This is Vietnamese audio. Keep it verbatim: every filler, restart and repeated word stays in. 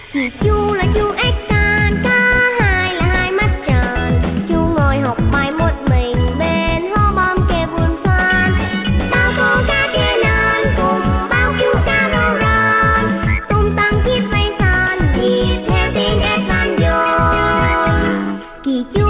Vì chú là chú ếch can, cả hai là hai mắt tròn. Chú ngồi học bài một mình bên hố bom kề vườn xoan. Bao cô cá kia lớn cùng bao chú cá rô rôn, tung tăng chiếc vây son, nhịp theo tiếng ếch con dồn. Kỳ chú